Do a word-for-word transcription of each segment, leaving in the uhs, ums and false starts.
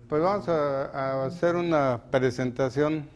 Pues vamos a, a hacer una presentación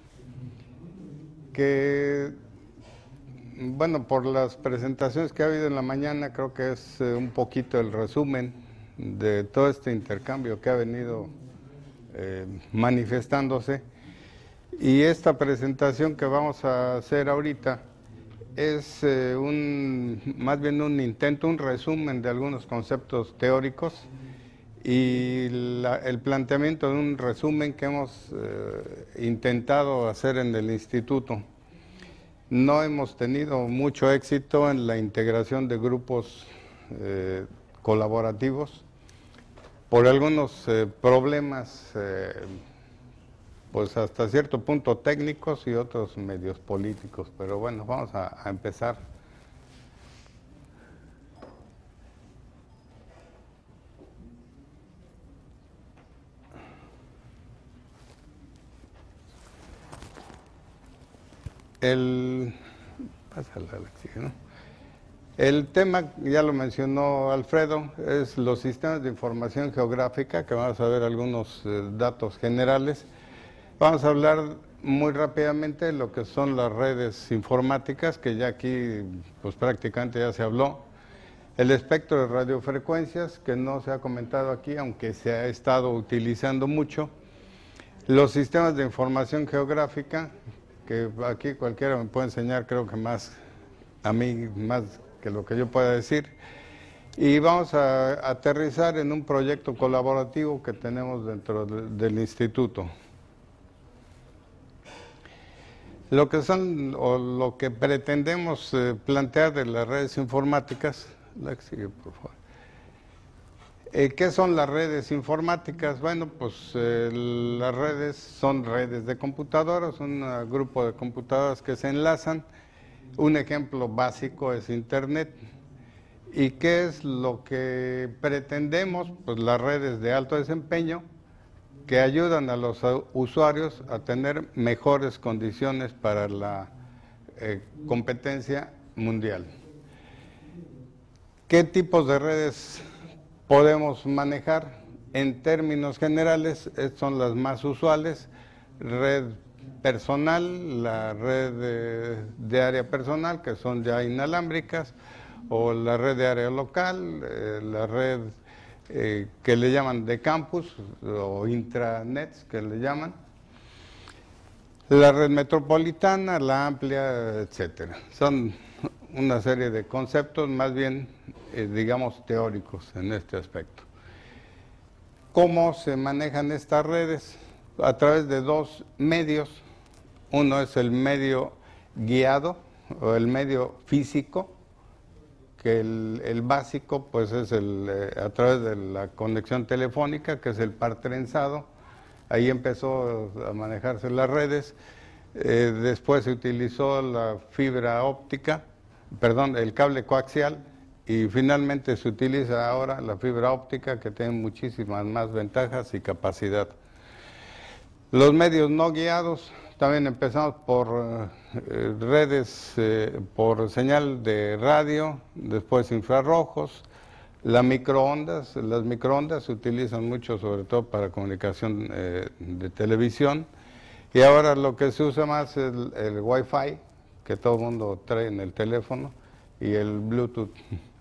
que, bueno, por las presentaciones que ha habido en la mañana, creo que es eh, un poquito el resumen de todo este intercambio que ha venido eh, manifestándose. Y esta presentación que vamos a hacer ahorita es eh, un, más bien un intento, un resumen de algunos conceptos teóricos y la, el planteamiento de un resumen que hemos eh, intentado hacer en el instituto. No hemos tenido mucho éxito en la integración de grupos eh, colaborativos por algunos eh, problemas, eh, pues hasta cierto punto técnicos y otros medios políticos. Pero bueno, vamos a, a empezar. El, pásala, Alexis, ¿no? El tema, ya lo mencionó Alfredo, es los sistemas de información geográfica, que vamos a ver algunos eh, datos generales. Vamos a hablar muy rápidamente de lo que son las redes informáticas, que ya aquí pues prácticamente ya se habló. El espectro de radiofrecuencias, que no se ha comentado aquí, aunque se ha estado utilizando mucho. Los sistemas de información geográfica, que aquí cualquiera me puede enseñar, creo que más a mí, más que lo que yo pueda decir. Y vamos a aterrizar en un proyecto colaborativo que tenemos dentro de, del instituto. Lo que son, o lo que pretendemos eh, plantear de las redes informáticas, la que sigue, por favor. Eh, ¿Qué son las redes informáticas? Bueno, pues eh, las redes son redes de computadoras, un uh, grupo de computadoras que se enlazan. Un ejemplo básico es Internet. ¿Y qué es lo que pretendemos? Pues las redes de alto desempeño que ayudan a los usuarios a tener mejores condiciones para la eh, competencia mundial. ¿Qué tipos de redes podemos manejar? En términos generales, son las más usuales: red personal, la red de, de área personal, que son ya inalámbricas, o la red de área local, eh, la red eh, que le llaman de campus, o intranets que le llaman, la red metropolitana, la amplia, etcétera. Son una serie de conceptos más bien, eh, digamos, teóricos en este aspecto. ¿Cómo se manejan estas redes? A través de dos medios. Uno es el medio guiado o el medio físico, que el, el básico pues es el, eh, a través de la conexión telefónica, que es el par trenzado. Ahí empezó a manejarse las redes. Eh, después se utilizó la fibra óptica, perdón, el cable coaxial, y finalmente se utiliza ahora la fibra óptica, que tiene muchísimas más ventajas y capacidad. Los medios no guiados, también empezamos por eh, redes, eh, por señal de radio, después infrarrojos, las microondas. Las microondas se utilizan mucho, sobre todo para comunicación eh, de televisión, y ahora lo que se usa más es el, el Wi-Fi, que todo el mundo trae en el teléfono, y el Bluetooth.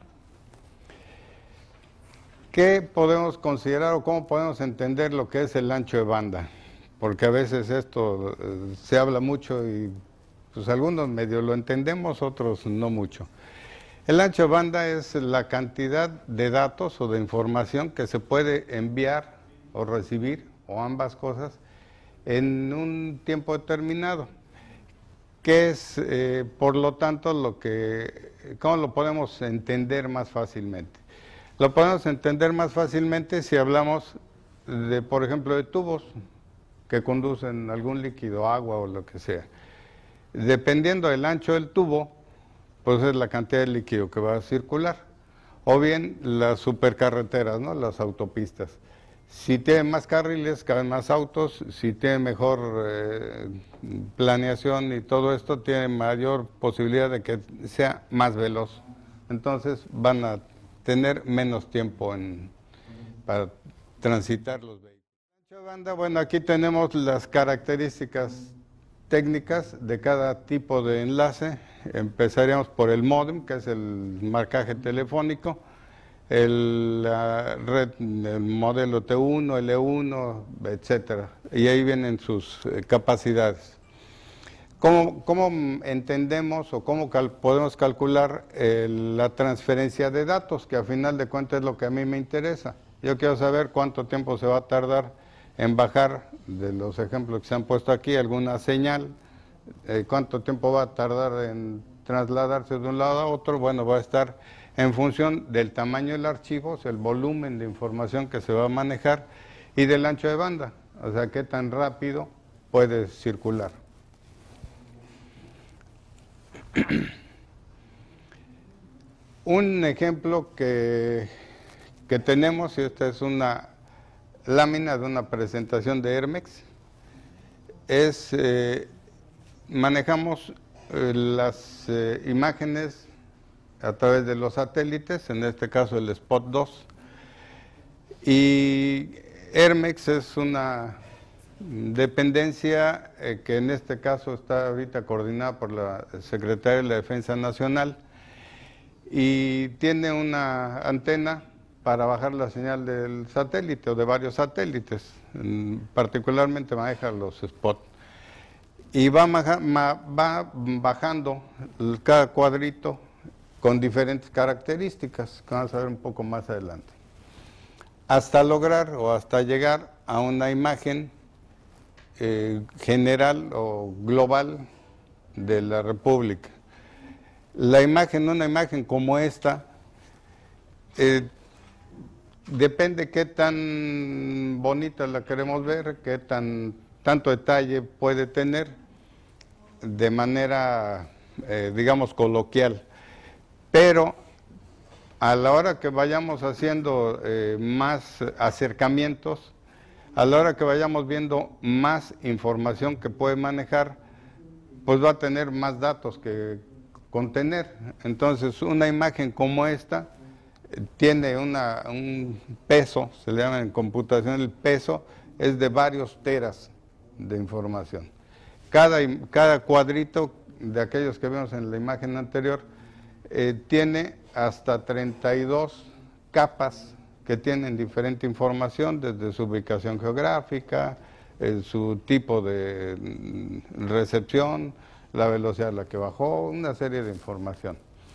¿Qué podemos considerar o cómo podemos entender lo que es el ancho de banda? Porque a veces esto eh, se habla mucho y pues algunos medio lo entendemos, otros no mucho. El ancho de banda es la cantidad de datos o de información que se puede enviar o recibir, o ambas cosas, en un tiempo determinado. ¿Qué es, eh, por lo tanto, lo que, cómo lo podemos entender más fácilmente? Lo podemos entender más fácilmente si hablamos de, por ejemplo, de tubos que conducen algún líquido, agua o lo que sea. Dependiendo del ancho del tubo, pues es la cantidad de líquido que va a circular. O bien las supercarreteras, ¿no? Las autopistas. Si tienen más carriles, caben más autos. Si tienen mejor eh, planeación y todo esto, tiene mayor posibilidad de que sea más veloz. Entonces van a tener menos tiempo en, para transitar los vehículos. El ancho de banda, bueno, aquí tenemos las características técnicas de cada tipo de enlace. Empezaríamos por el módem, que es el marcaje telefónico, el, la red, el modelo T uno, L uno, etcétera. Y ahí vienen sus eh, capacidades. ¿Cómo, ¿Cómo entendemos o cómo cal podemos calcular eh, la transferencia de datos? Que a final de cuentas es lo que a mí me interesa. Yo quiero saber cuánto tiempo se va a tardar en bajar, de los ejemplos que se han puesto aquí, alguna señal, eh, cuánto tiempo va a tardar en trasladarse de un lado a otro. Bueno, va a estar en función del tamaño del archivo, o sea, el volumen de información que se va a manejar, y del ancho de banda, o sea, qué tan rápido puede circular. Un ejemplo que, que tenemos, y esta es una lámina de una presentación de Hermex, es, eh, manejamos eh, las eh, imágenes a través de los satélites, en este caso el Spot dos, y Hermex es una dependencia eh, que en este caso está ahorita coordinada por la Secretaría de la Defensa Nacional, y tiene una antena para bajar la señal del satélite o de varios satélites, particularmente maneja los Spot, y va, va bajando cada cuadrito con diferentes características, que vamos a ver un poco más adelante, hasta lograr o hasta llegar a una imagen eh, general o global de la República. La imagen, una imagen como esta, eh, depende qué tan bonita la queremos ver, qué tan, tanto detalle puede tener de manera, eh, digamos, coloquial. Pero a la hora que vayamos haciendo eh, más acercamientos, a la hora que vayamos viendo más información que puede manejar, pues va a tener más datos que contener. Entonces, una imagen como esta eh, tiene una, un peso, se le llama en computación, el peso es de varios teras de información. Cada, cada cuadrito de aquellos que vimos en la imagen anterior eh, tiene hasta treinta y dos capas que tienen diferente información, desde su ubicación geográfica, eh, su tipo de recepción, la velocidad a la que bajó, una serie de información.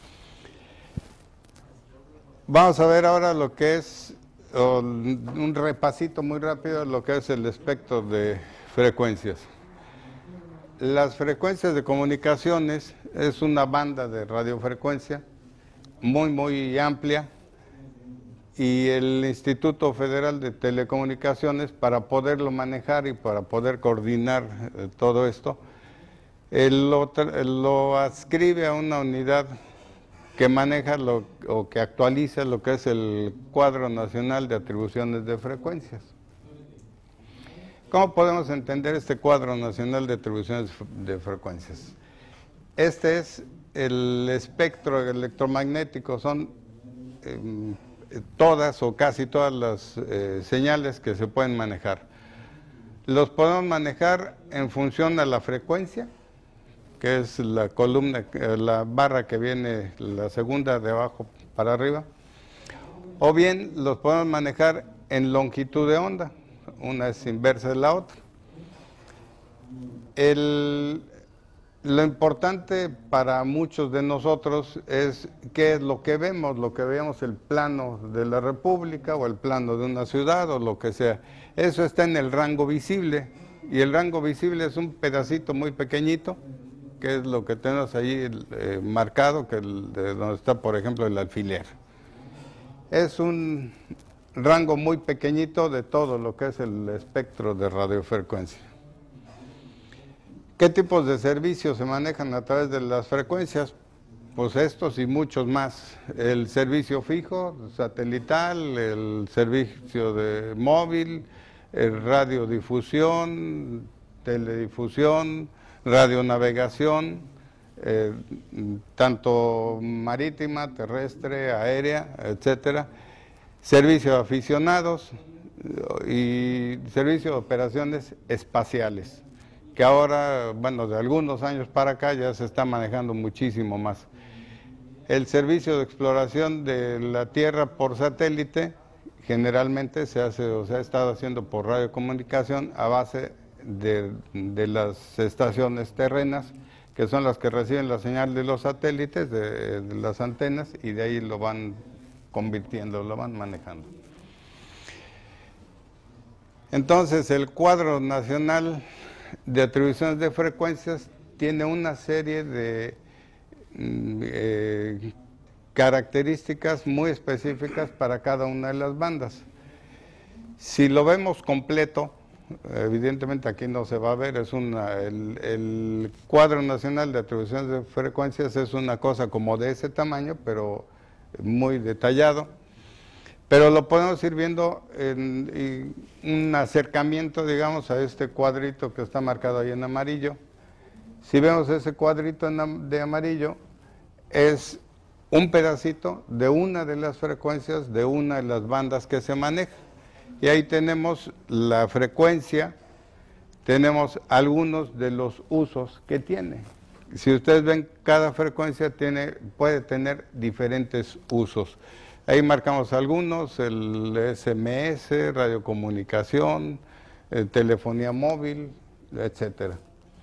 Vamos a ver ahora lo que es, oh, un repasito muy rápido de lo que es el espectro de frecuencias. Las frecuencias de comunicaciones es una banda de radiofrecuencia muy, muy amplia, y el Instituto Federal de Telecomunicaciones, para poderlo manejar y para poder coordinar eh, todo esto, él lo, lo adscribe a una unidad que maneja lo, o que actualiza lo que es el Cuadro Nacional de Atribuciones de Frecuencias. ¿Cómo podemos entender este Cuadro Nacional de Atribuciones de Frecuencias? Este es el espectro electromagnético, son eh, todas o casi todas las eh, señales que se pueden manejar. Los podemos manejar en función a la frecuencia, que es la columna, la barra que viene, la segunda de abajo para arriba, o bien los podemos manejar en longitud de onda, una es inversa de la otra. El, lo importante para muchos de nosotros es qué es lo que vemos, lo que vemos, el plano de la República o el plano de una ciudad o lo que sea. Eso está en el rango visible, y el rango visible es un pedacito muy pequeñito, que es lo que tenemos ahí eh, marcado, que el, de donde está, por ejemplo, el alfiler. Es un rango muy pequeñito de todo lo que es el espectro de radiofrecuencia. ¿Qué tipos de servicios se manejan a través de las frecuencias? Pues estos y muchos más. El servicio fijo, satelital, el servicio de móvil, el radiodifusión, teledifusión, radionavegación, eh, tanto marítima, terrestre, aérea, etcétera. Servicio de aficionados, y servicio de operaciones espaciales, que ahora, bueno, de algunos años para acá ya se está manejando muchísimo más. El servicio de exploración de la Tierra por satélite generalmente se hace o se ha estado haciendo por radiocomunicación a base de, de las estaciones terrenas, que son las que reciben la señal de los satélites, de, de las antenas, y de ahí lo van convirtiendo, lo van manejando. Entonces, el cuadro nacional de atribuciones de frecuencias tiene una serie de eh, características muy específicas para cada una de las bandas. Si lo vemos completo, evidentemente aquí no se va a ver, es una, el, el cuadro nacional de atribuciones de frecuencias es una cosa como de ese tamaño, pero muy detallado. Pero lo podemos ir viendo en, en un acercamiento, digamos, a este cuadrito que está marcado ahí en amarillo. Si vemos ese cuadrito en, de amarillo, es un pedacito de una de las frecuencias de una de las bandas que se maneja. Y ahí tenemos la frecuencia, tenemos algunos de los usos que tiene. Si ustedes ven, cada frecuencia tiene, puede tener diferentes usos. Ahí marcamos algunos, el S M S, radiocomunicación, eh, telefonía móvil, etcétera.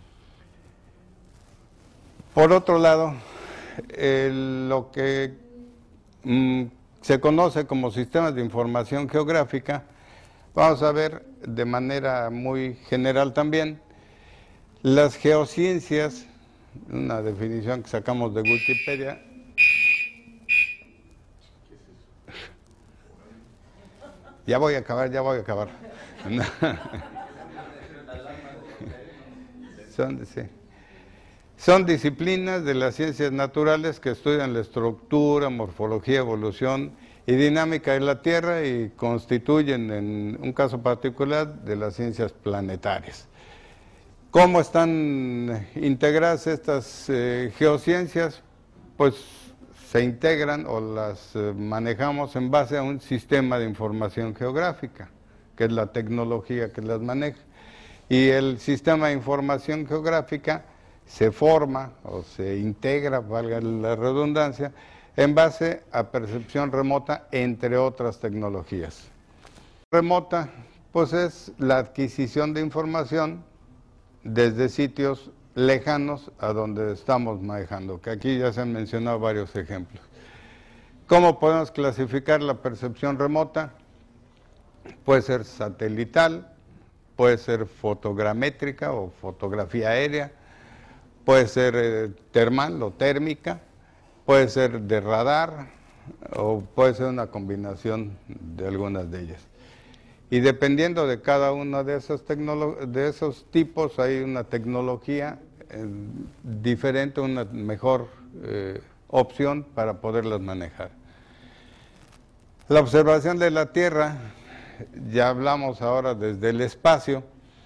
Por otro lado, el, lo que mm, se conoce como sistemas de información geográfica, vamos a ver de manera muy general también, las geociencias, una definición que sacamos de Wikipedia. Ya voy a acabar, ya voy a acabar. Son, sí. Son disciplinas de las ciencias naturales que estudian la estructura, morfología, evolución y dinámica de la Tierra y constituyen, en un caso particular, de las ciencias planetarias. ¿Cómo están integradas estas eh, geociencias? Pues se integran o las eh, manejamos en base a un sistema de información geográfica, que es la tecnología que las maneja. Y el sistema de información geográfica se forma o se integra, valga la redundancia, en base a percepción remota, entre otras tecnologías. Remota, pues es la adquisición de información desde sitios lejanos a donde estamos manejando, que aquí ya se han mencionado varios ejemplos. ¿Cómo podemos clasificar la percepción remota? Puede ser satelital, puede ser fotogramétrica o fotografía aérea, puede ser eh, termal o térmica, puede ser de radar o puede ser una combinación de algunas de ellas. Y dependiendo de cada uno de esos, de esos tipos, hay una tecnología eh, diferente, una mejor eh, opción para poderlas manejar. La observación de la Tierra, ya hablamos ahora desde el espacio.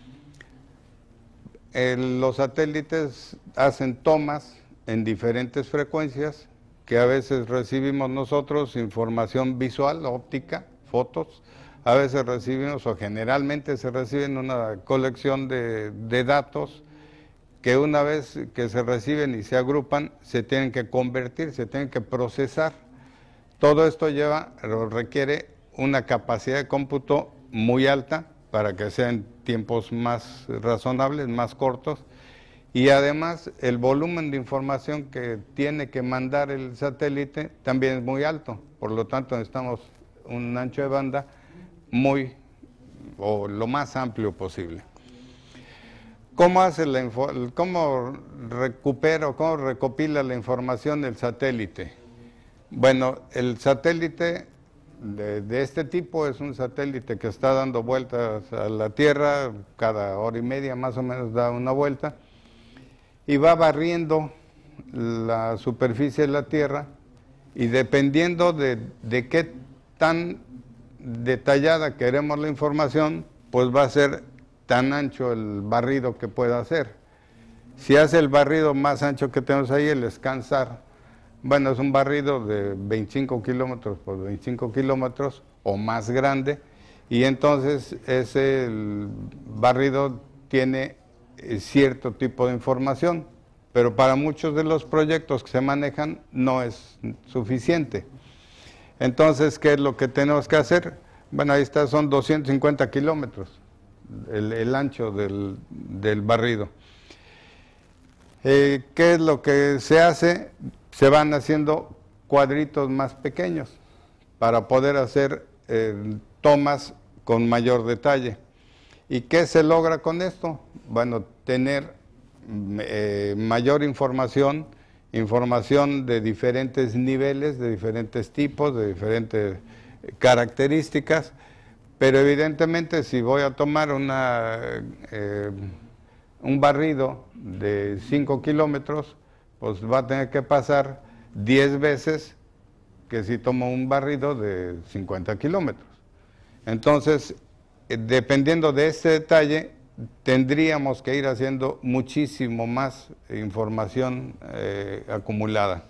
El, los satélites hacen tomas en diferentes frecuencias que a veces recibimos nosotros información visual, óptica, fotos. A veces recibimos, o generalmente se reciben una colección de, de datos que una vez que se reciben y se agrupan, se tienen que convertir, se tienen que procesar. Todo esto lleva, requiere una capacidad de cómputo muy alta para que sean tiempos más razonables, más cortos, y además el volumen de información que tiene que mandar el satélite también es muy alto, por lo tanto necesitamos un ancho de banda muy, o lo más amplio posible. ¿Cómo hace la info, cómo recupera o cómo recopila la información del satélite? Bueno, el satélite de, de este tipo es un satélite que está dando vueltas a la Tierra, cada hora y media más o menos da una vuelta, y va barriendo la superficie de la Tierra, y dependiendo de, de qué tan detallada queremos la información, pues va a ser tan ancho el barrido que pueda hacer. Si hace el barrido más ancho que tenemos ahí, el ScanSAR, bueno, es un barrido de veinticinco kilómetros por veinticinco kilómetros o más grande, y entonces ese barrido tiene cierto tipo de información, pero para muchos de los proyectos que se manejan no es suficiente. Entonces, ¿qué es lo que tenemos que hacer? Bueno, ahí está, son doscientos cincuenta kilómetros el, el ancho del, del barrido. Eh, ¿Qué es lo que se hace? Se van haciendo cuadritos más pequeños para poder hacer eh, tomas con mayor detalle. ¿Y qué se logra con esto? Bueno, tener eh, mayor información, información de diferentes niveles, de diferentes tipos, de diferentes características, pero evidentemente si voy a tomar una, eh, un barrido de cinco kilómetros, pues va a tener que pasar diez veces que si tomo un barrido de cincuenta kilómetros. Entonces, eh, dependiendo de este detalle, tendríamos que ir haciendo muchísimo más información eh, acumulada.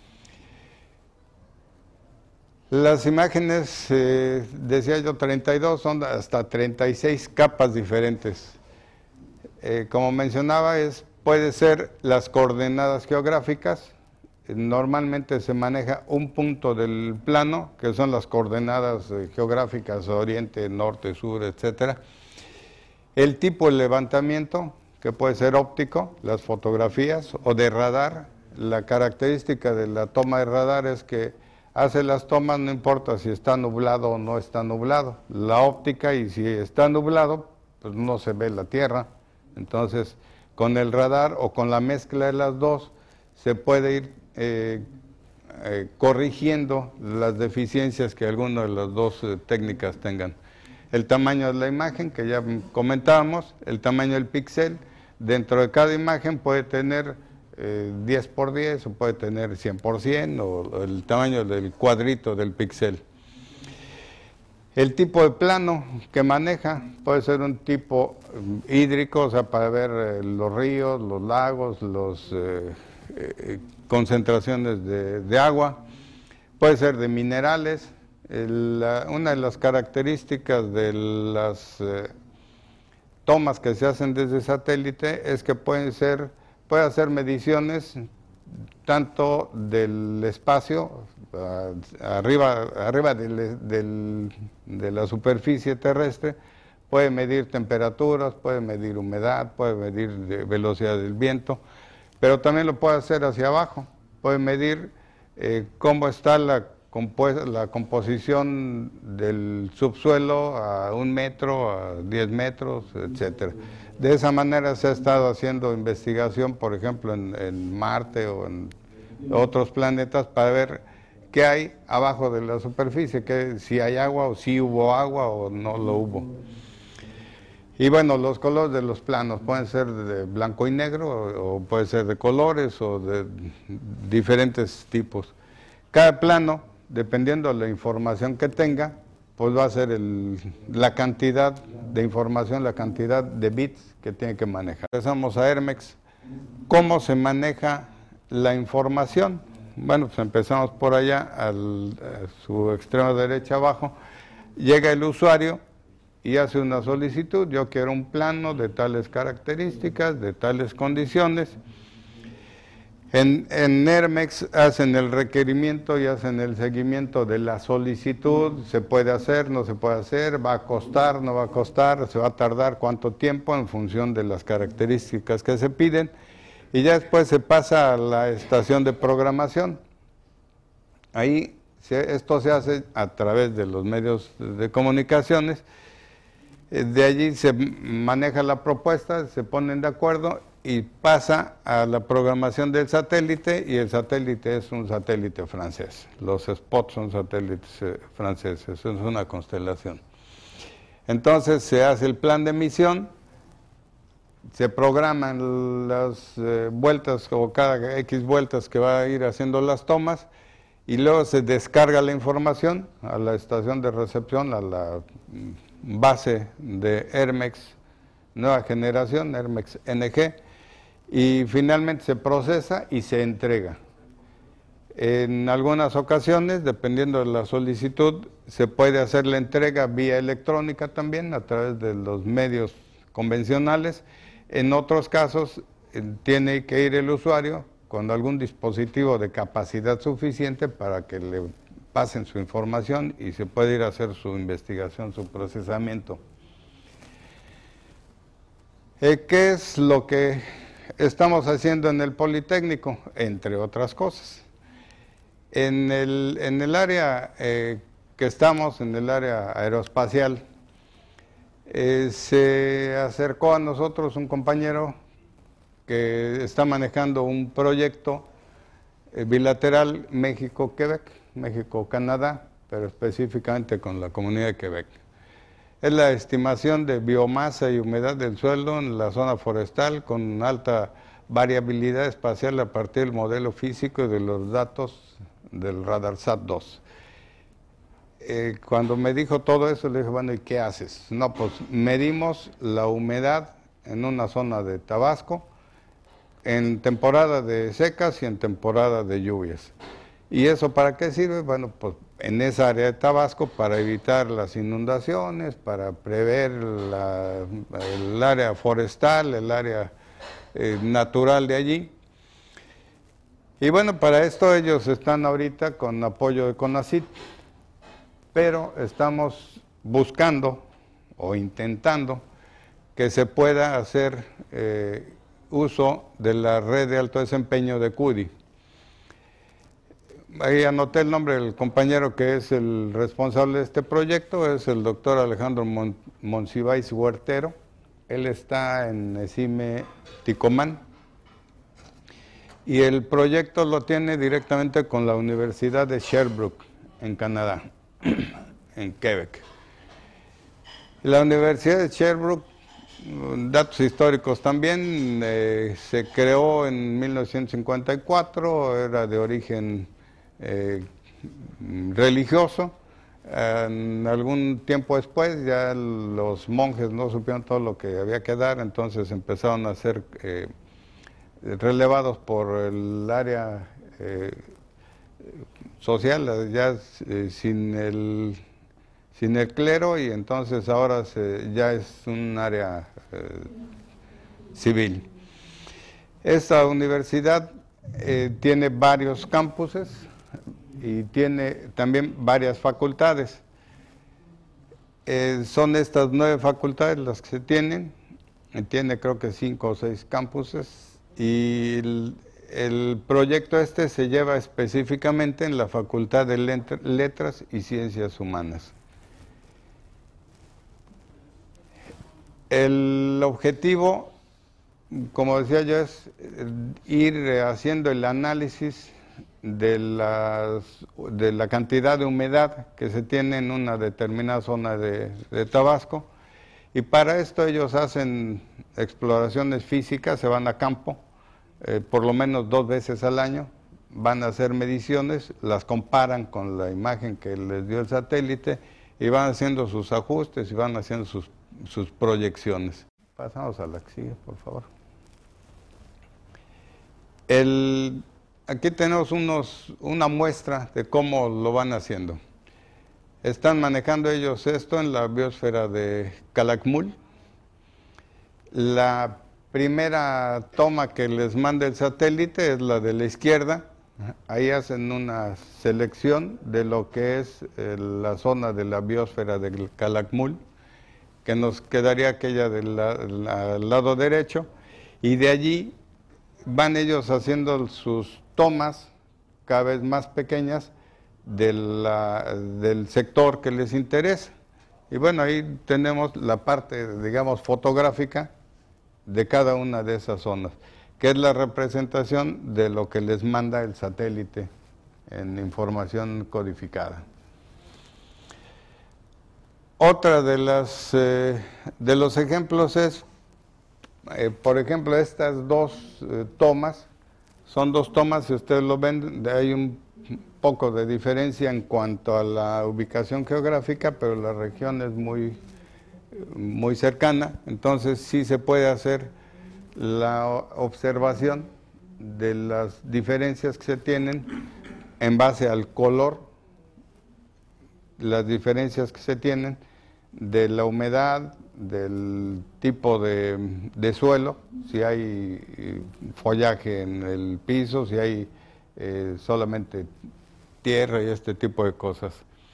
Las imágenes, eh, decía yo, treinta y dos, son hasta treinta y seis capas diferentes. Eh, como mencionaba, es, puede ser las coordenadas geográficas. Normalmente se maneja un punto del plano, que son las coordenadas eh, geográficas, oriente, norte, sur, etcétera. El tipo de levantamiento, que puede ser óptico, las fotografías, o de radar. La característica de la toma de radar es que hace las tomas, no importa si está nublado o no está nublado. La óptica, y si está nublado, pues no se ve la Tierra. Entonces, con el radar o con la mezcla de las dos, se puede ir eh, eh, corrigiendo las deficiencias que alguna de las dos eh, técnicas tengan. El tamaño de la imagen, que ya comentábamos, el tamaño del píxel, dentro de cada imagen puede tener eh, diez por diez o puede tener cien por cien, o el tamaño del cuadrito del píxel. El tipo de plano que maneja puede ser un tipo hídrico, o sea, para ver eh, los ríos, los lagos, las eh, eh, concentraciones de, de agua. Puede ser de minerales. El, una de las características de las eh, tomas que se hacen desde satélite es que pueden ser, puede hacer mediciones tanto del espacio, arriba, arriba del, del, de la superficie terrestre, puede medir temperaturas, puede medir humedad, puede medir velocidad del viento, pero también lo puede hacer hacia abajo, puede medir eh, cómo está la, la composición del subsuelo a un metro, a diez metros, etcétera. De esa manera se ha estado haciendo investigación, por ejemplo, en, en Marte o en otros planetas, para ver qué hay abajo de la superficie, que si hay agua o si hubo agua o no lo hubo. Y bueno, los colores de los planos pueden ser de blanco y negro, o, o puede ser de colores o de diferentes tipos. Cada plano, dependiendo de la información que tenga, pues va a ser el, la cantidad de información, la cantidad de bits que tiene que manejar. Empezamos a Hermex. ¿Cómo se maneja la información? Bueno, pues empezamos por allá, al, a su extremo derecha abajo. Llega el usuario y hace una solicitud. Yo quiero un plano de tales características, de tales condiciones. En, en Hermex hacen el requerimiento y hacen el seguimiento de la solicitud. Se puede hacer, no se puede hacer, va a costar, no va a costar, se va a tardar cuánto tiempo en función de las características que se piden. Y ya después se pasa a la estación de programación. Ahí se, esto se hace a través de los medios de comunicaciones. De allí se maneja la propuesta, se ponen de acuerdo y pasa a la programación del satélite, y el satélite es un satélite francés. Los spots son satélites eh, franceses, es una constelación. Entonces se hace el plan de misión, se programan las eh, vueltas o cada X vueltas que va a ir haciendo las tomas, y luego se descarga la información a la estación de recepción, a la base de Hermex nueva generación, Hermex N G, y finalmente se procesa y se entrega. En algunas ocasiones, dependiendo de la solicitud, se puede hacer la entrega vía electrónica también, a través de los medios convencionales. En otros casos, tiene que ir el usuario con algún dispositivo de capacidad suficiente para que le pasen su información y se puede ir a hacer su investigación, su procesamiento. Eh, ¿Qué es lo que estamos haciendo en el Politécnico? Entre otras cosas. En el, en el área eh, que estamos, en el área aeroespacial, eh, se acercó a nosotros un compañero que está manejando un proyecto eh, bilateral México-Quebec, México-Canadá, pero específicamente con la comunidad de Quebec. Es la estimación de biomasa y humedad del suelo en la zona forestal con alta variabilidad espacial a partir del modelo físico y de los datos del RadarSat dos. Eh, cuando me dijo todo eso, le dije, bueno, ¿y qué haces? No, pues medimos la humedad en una zona de Tabasco, en temporada de secas y en temporada de lluvias. ¿Y eso para qué sirve? Bueno, pues en esa área de Tabasco para evitar las inundaciones, para prever la, el área forestal, el área eh, natural de allí. Y bueno, para esto ellos están ahorita con apoyo de CONACYT, pero estamos buscando o intentando que se pueda hacer eh, uso de la red de alto desempeño de CUDI. Ahí anoté el nombre del compañero que es el responsable de este proyecto, es el doctor Alejandro Mon Monsiváis Huertero. Él está en ESIME Ticomán y el proyecto lo tiene directamente con la Universidad de Sherbrooke, en Canadá, en Quebec. La Universidad de Sherbrooke, datos históricos también, eh, se creó en mil novecientos cincuenta y cuatro, era de origen eh, religioso. En algún tiempo después ya los monjes no supieron todo lo que había que dar, entonces empezaron a ser eh, relevados por el área eh, social, ya eh, sin el sin el clero, y entonces ahora se, ya es un área eh, civil. Esta universidad eh, tiene varios campuses y tiene también varias facultades. Eh, son estas nueve facultades las que se tienen, tiene creo que cinco o seis campuses, y el, el proyecto este se lleva específicamente en la Facultad de Letras y Ciencias Humanas. El objetivo, como decía yo, es ir haciendo el análisis de, las, de la cantidad de humedad que se tiene en una determinada zona de, de Tabasco, y para esto ellos hacen exploraciones físicas, se van a campo, eh, por lo menos dos veces al año, van a hacer mediciones, las comparan con la imagen que les dio el satélite y van haciendo sus ajustes y van haciendo sus sus proyecciones. Pasamos a la que sigue, por favor. El, aquí tenemos unos, una muestra de cómo lo van haciendo. Están manejando ellos esto en la biosfera de Calakmul. La primera toma que les manda el satélite es la de la izquierda. Ahí hacen una selección de lo que es eh, la zona de la biosfera de Calakmul, que nos quedaría aquella del la, la, lado derecho, y de allí van ellos haciendo sus tomas cada vez más pequeñas de la, del sector que les interesa. Y bueno, ahí tenemos la parte, digamos, fotográfica de cada una de esas zonas, que es la representación de lo que les manda el satélite en información codificada. Otra de las eh, de los ejemplos es, eh, por ejemplo, estas dos eh, tomas, son dos tomas, si ustedes lo ven, hay un poco de diferencia en cuanto a la ubicación geográfica, pero la región es muy, muy cercana, entonces sí se puede hacer la observación de las diferencias que se tienen en base al color, las diferencias que se tienen de la humedad, del tipo de, de suelo, si hay follaje en el piso, si hay eh, solamente tierra y este tipo de cosas.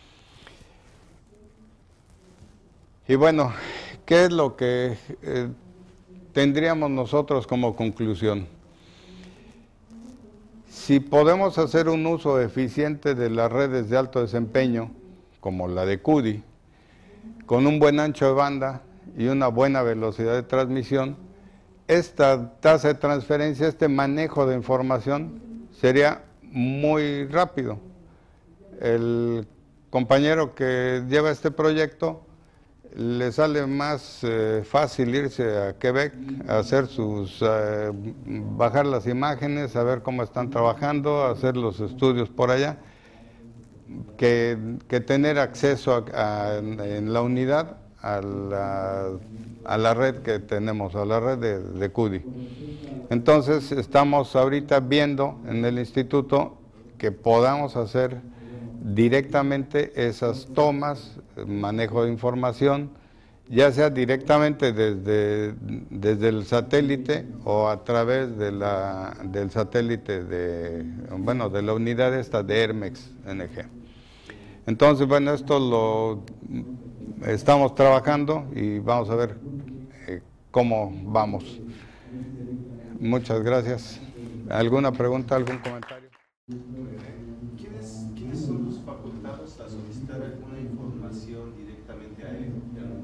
Y bueno, ¿qué es lo que eh, tendríamos nosotros como conclusión? Si podemos hacer un uso eficiente de las redes de alto desempeño, como la de CUDI, con un buen ancho de banda y una buena velocidad de transmisión, esta tasa de transferencia, este manejo de información sería muy rápido. El compañero que lleva este proyecto le sale más eh, fácil irse a Quebec a hacer sus, eh, bajar las imágenes, a ver cómo están trabajando, hacer los estudios por allá, que, que tener acceso a, a, en la unidad a la, a la red que tenemos, a la red de, de CUDI. Entonces estamos ahorita viendo en el instituto que podamos hacer directamente esas tomas, manejo de información, ya sea directamente desde, desde el satélite o a través de la, del satélite de, bueno, de la unidad esta de Hermex N G. Entonces, bueno, esto lo estamos trabajando y vamos a ver eh, cómo vamos. Muchas gracias. ¿Alguna pregunta, algún comentario? ¿Quiénes, ¿Quiénes son los facultados a solicitar alguna información directamente a él?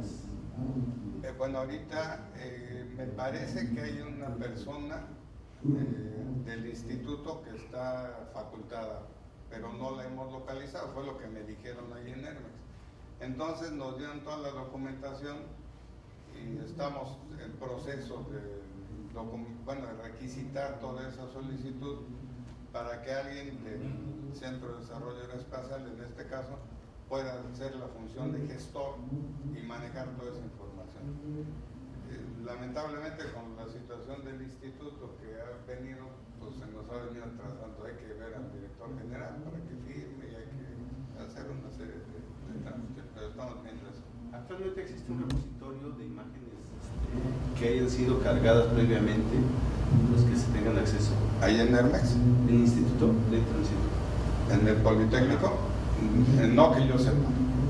Eh, bueno, ahorita eh, me parece que hay una persona eh, del instituto que está facultada, pero no la hemos localizado, fue lo que me dijeron ahí en Hermex. Entonces nos dieron toda la documentación y estamos en proceso de, bueno, de requisitar toda esa solicitud para que alguien del Centro de Desarrollo Aeroespacial, en este caso, pueda hacer la función de gestor y manejar toda esa información. Eh, lamentablemente, con la situación del instituto que ha venido, pues se nos ha venido atrasando. Hay que ver al director general para que firme y hay que hacer una serie de, de trámites, pero estamos viendo eso. Actualmente existe un repositorio de imágenes este, que hayan sido cargadas previamente, los que se tengan acceso. ¿Ahí en Hermex? ¿En el instituto? Dentro del instituto. ¿En el Politécnico? No que yo sepa.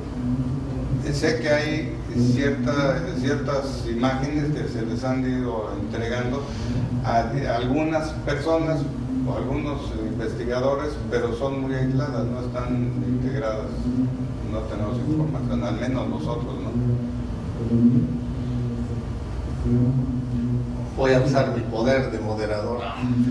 Sé que hay cierta, ciertas imágenes que se les han ido entregando a, a algunas personas o algunos investigadores, pero son muy aisladas, no están integradas, no tenemos información, al menos nosotros, ¿no? Voy a usar mi poder de moderador.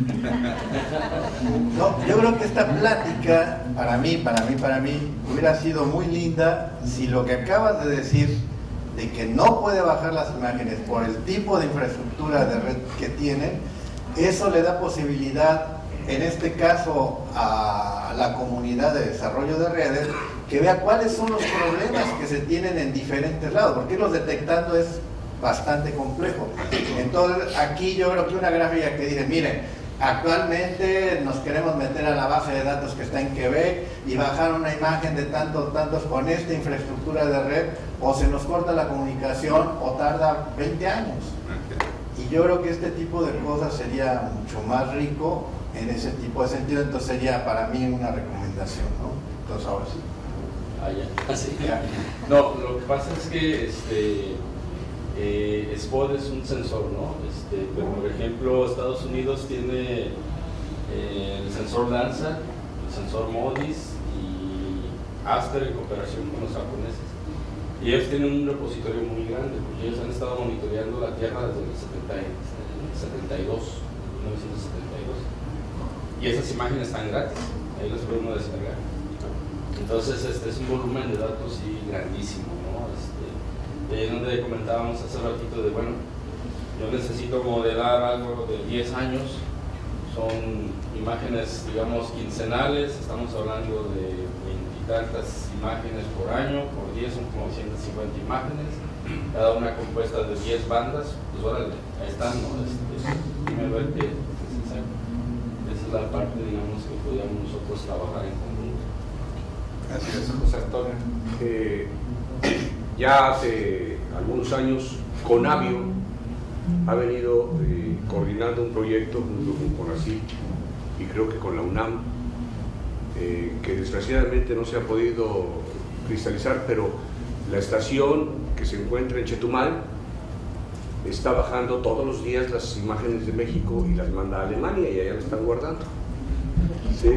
No, yo creo que esta plática, para mí, para mí, para mí, hubiera sido muy linda si lo que acabas de decir, de que no puede bajar las imágenes por el tipo de infraestructura de red que tienen, eso le da posibilidad, en este caso, a la comunidad de desarrollo de redes, que vea cuáles son los problemas que se tienen en diferentes lados, porque irlos detectando es bastante complejo. Entonces aquí yo creo que una gráfica que dice, miren, actualmente nos queremos meter a la base de datos que está en Quebec y bajar una imagen de tantos, tantos con esta infraestructura de red, o se nos corta la comunicación o tarda veinte años. Y yo creo que este tipo de cosas sería mucho más rico en ese tipo de sentido, entonces sería para mí una recomendación, ¿no? Entonces ahora sí. Ah, ya. ¿Sí? Ya. No, lo que pasa es que este Eh, S P O D es un sensor, ¿no? Este, pero por ejemplo, Estados Unidos tiene eh, el sensor Landsat, el sensor MODIS y Aster en cooperación con los japoneses. Y ellos tienen un repositorio muy grande, porque ellos han estado monitoreando la Tierra desde el setenta y dos, mil novecientos setenta y dos. Y esas imágenes están gratis, ahí las puede uno descargar. Entonces, este es un volumen de datos sí, grandísimo, ¿no? Este, Eh, donde comentábamos hace ratito de, bueno, yo necesito modelar algo de diez años, son imágenes, digamos, quincenales, estamos hablando de veintitantas imágenes por año, por diez son como ciento cincuenta imágenes, cada una compuesta de diez bandas, pues órale, ahí están, ¿no? Este, dime a ver qué es exacto. Ese es la parte, digamos, que podríamos nosotros trabajar en conjunto. Así es, José Antonio. Eh, ya hace algunos años, Conavio ha venido eh, coordinando un proyecto junto con CONACYT y creo que con la UNAM, eh, que desgraciadamente no se ha podido cristalizar, pero la estación que se encuentra en Chetumal está bajando todos los días las imágenes de México y las manda a Alemania y allá las están guardando. Sí.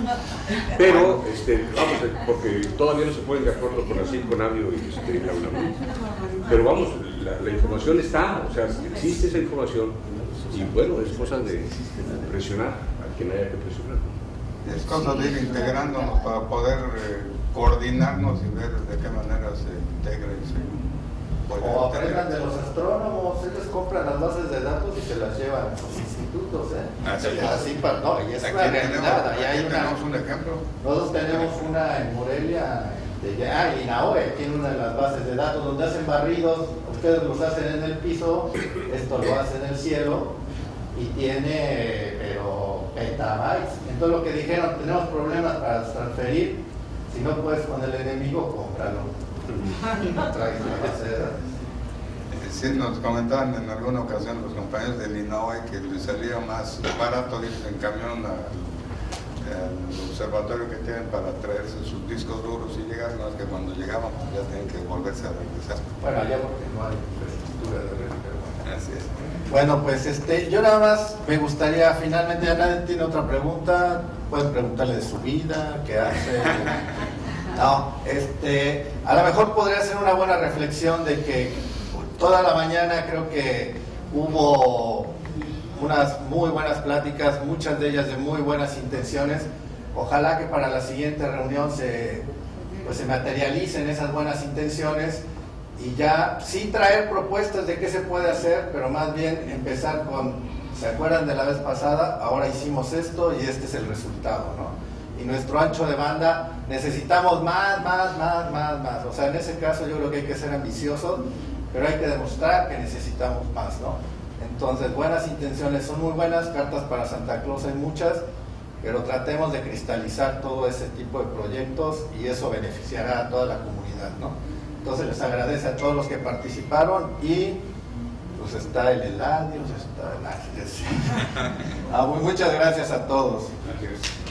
Pero, este, vamos, porque todavía no se ponen de acuerdo con así, con Avio y este, la UNAM. Pero vamos, la, la información está, o sea, existe esa información y bueno, es cosa de presionar a quien haya que presionar. Es cosa de ir integrándonos para poder eh, coordinarnos y ver de qué manera se integra y se puede O aprendan integrar. de los astrónomos, ellos compran las bases de datos y se las llevan a sus institutos, ¿eh? Así es. Así para, no, y es Aquí una tenemos, realidad, ahí hay aquí una, tenemos un ejemplo. nosotros tenemos una en Morelia, de, ah, y Naoe tiene una de las bases de datos donde hacen barridos, ustedes los hacen en el piso, esto lo hacen en el cielo, y tiene, pero petabytes. Entonces lo que dijeron, tenemos problemas para transferir, si no puedes con el enemigo, cómpralo. Traes la base de datos. Sí, nos comentaban en alguna ocasión los compañeros del INAOE que les salía más barato irse en camión al, al observatorio que tienen para traerse sus discos duros y llegar, más que cuando llegaban pues ya tienen que volverse a regresar. Bueno, allá porque no hay infraestructura de red, pero bueno. Así es. Bueno, pues este, yo nada más me gustaría, finalmente, ya nadie tiene otra pregunta, pueden preguntarle de su vida, qué hace. No, este, a lo mejor podría ser una buena reflexión de que toda la mañana creo que hubo unas muy buenas pláticas, muchas de ellas de muy buenas intenciones. Ojalá que para la siguiente reunión se, pues se materialicen esas buenas intenciones y ya sí traer propuestas de qué se puede hacer, pero más bien empezar con, ¿se acuerdan de la vez pasada? Ahora hicimos esto y este es el resultado, ¿no? Y nuestro ancho de banda, necesitamos más, más, más, más, más. O sea, en ese caso yo creo que hay que ser ambiciosos, pero hay que demostrar que necesitamos más, ¿no? Entonces, buenas intenciones son muy buenas, cartas para Santa Claus hay muchas, pero tratemos de cristalizar todo ese tipo de proyectos y eso beneficiará a toda la comunidad, ¿no? Entonces les agradece a todos los que participaron y pues está el Eladio, está el Ángeles. Ah, muchas gracias a todos. Gracias.